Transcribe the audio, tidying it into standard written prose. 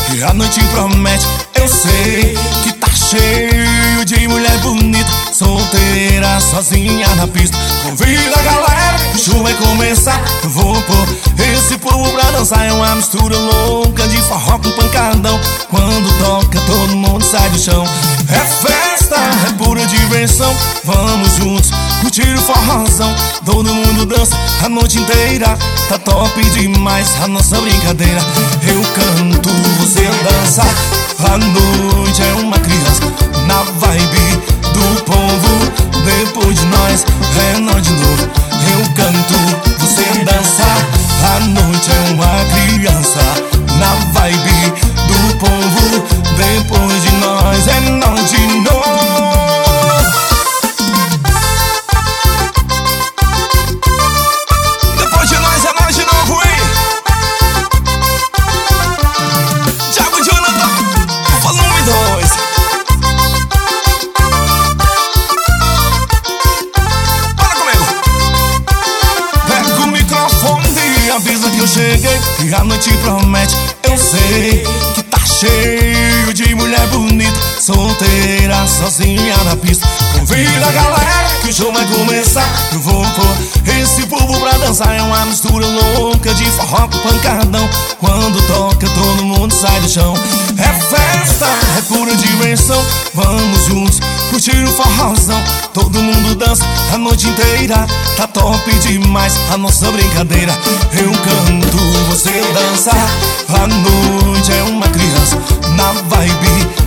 que a noite promete. Eu sei que tá cheio de mulher bonita, solteira, sozinha na pista. Convida a galera, o show vai começar. Eu vou pôr esse povo pra dançar. É uma mistura louca de forró com pancadão. Quando toca todo mundo sai do chão. É festa, é pura diversão. Vamos juntos curtir o forrozão. Todo mundo dança a noite inteira. Tá top demais a nossa brincadeira. Eu canto, você dança. A noite é uma criança na vibe do povo. Depois de nós é nós de novo. Eu canto, você dança. A noite é uma criança na vibe do povo. Depois de nós é nós de novo. Depois de nós é nós de novo, hein? Thiago Jonathan, volume 2. Fala comigo. Pega o microfone e avisa que eu cheguei, que a noite promete. Eu sei que tá cheio de mulher bonita, solteira, sozinha na pista. Convida a galera que o show vai começar. Eu vou pôr esse povo pra dançar. É uma mistura louca de forró com pancadão. Quando toca todo mundo sai do chão. É festa, é pura diversão. Vamos juntos curtir o forrozão. Todo mundo dança a noite inteira. Tá top demais a nossa brincadeira. Eu canto, você dança. A noite é uma criança na vibe